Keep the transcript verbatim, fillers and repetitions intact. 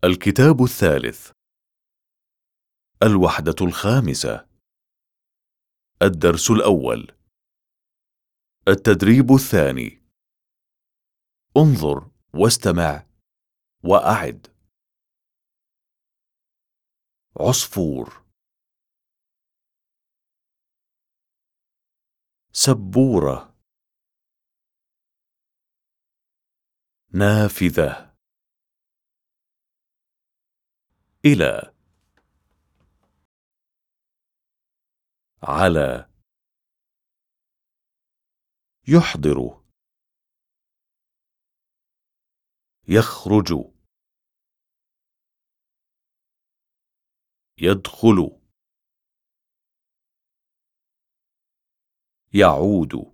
الكتاب الثالث. الوحدة الخامسة. الدرس الأول. التدريب الثاني. انظر واستمع وأعد. عصفور، سبورة، نافذة، إلى، على، يحضر، يخرج، يدخل، يعود.